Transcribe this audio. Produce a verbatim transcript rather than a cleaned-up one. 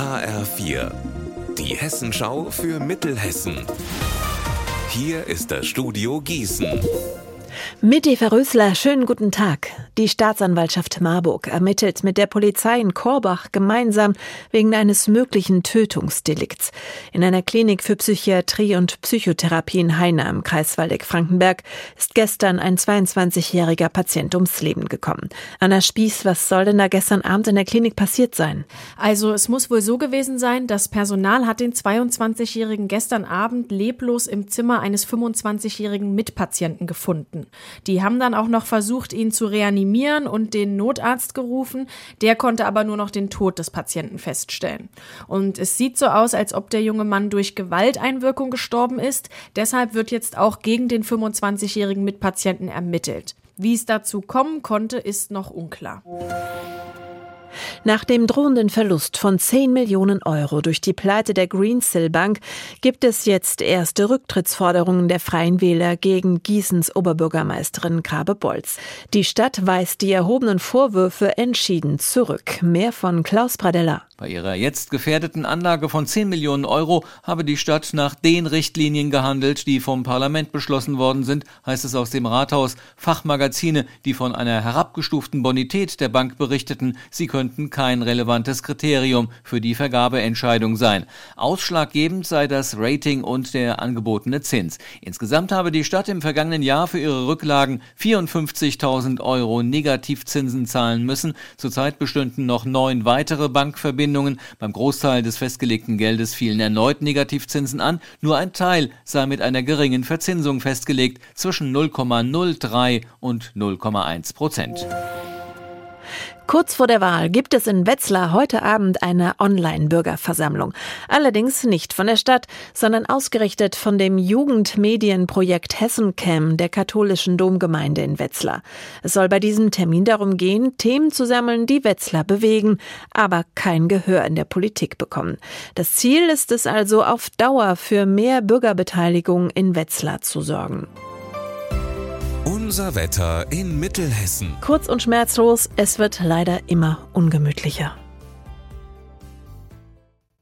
H R vier, die Hessenschau für Mittelhessen. Hier ist das Studio Gießen. Mit Eva Rösler, schönen guten Tag. Die Staatsanwaltschaft Marburg ermittelt mit der Polizei in Korbach gemeinsam wegen eines möglichen Tötungsdelikts. In einer Klinik für Psychiatrie und Psychotherapie in Heine im Kreis Waldeck-Frankenberg ist gestern ein zweiundzwanzigjähriger Patient ums Leben gekommen. Anna Spieß, was soll denn da gestern Abend in der Klinik passiert sein? Also es muss wohl so gewesen sein, das Personal hat den zweiundzwanzigjährigen gestern Abend leblos im Zimmer eines fünfundzwanzigjährigen Mitpatienten gefunden. Die haben dann auch noch versucht, ihn zu reanimieren und den Notarzt gerufen. Der konnte aber nur noch den Tod des Patienten feststellen. Und es sieht so aus, als ob der junge Mann durch Gewalteinwirkung gestorben ist. Deshalb wird jetzt auch gegen den fünfundzwanzigjährigen Mitpatienten ermittelt. Wie es dazu kommen konnte, ist noch unklar. Nach dem drohenden Verlust von zehn Millionen Euro durch die Pleite der Greensill Bank gibt es jetzt erste Rücktrittsforderungen der Freien Wähler gegen Gießens Oberbürgermeisterin Grabe-Bolz. Die Stadt weist die erhobenen Vorwürfe entschieden zurück. Mehr von Klaus Pradella. Bei ihrer jetzt gefährdeten Anlage von zehn Millionen Euro habe die Stadt nach den Richtlinien gehandelt, die vom Parlament beschlossen worden sind, heißt es aus dem Rathaus. Fachmagazine, die von einer herabgestuften Bonität der Bank berichteten, sie könnten kein relevantes Kriterium für die Vergabeentscheidung sein. Ausschlaggebend sei das Rating und der angebotene Zins. Insgesamt habe die Stadt im vergangenen Jahr für ihre Rücklagen vierundfünfzigtausend Euro Negativzinsen zahlen müssen. Zurzeit bestünden noch neun weitere Bankverbindungen. Beim Großteil des festgelegten Geldes fielen erneut Negativzinsen an. Nur ein Teil sei mit einer geringen Verzinsung festgelegt, zwischen null Komma null drei und null Komma eins Prozent. Kurz vor der Wahl gibt es in Wetzlar heute Abend eine Online-Bürgerversammlung. Allerdings nicht von der Stadt, sondern ausgerichtet von dem Jugendmedienprojekt Hessencam der katholischen Domgemeinde in Wetzlar. Es soll bei diesem Termin darum gehen, Themen zu sammeln, die Wetzlar bewegen, aber kein Gehör in der Politik bekommen. Das Ziel ist es also, auf Dauer für mehr Bürgerbeteiligung in Wetzlar zu sorgen. Unser Wetter in Mittelhessen. Kurz und schmerzlos, es wird leider immer ungemütlicher.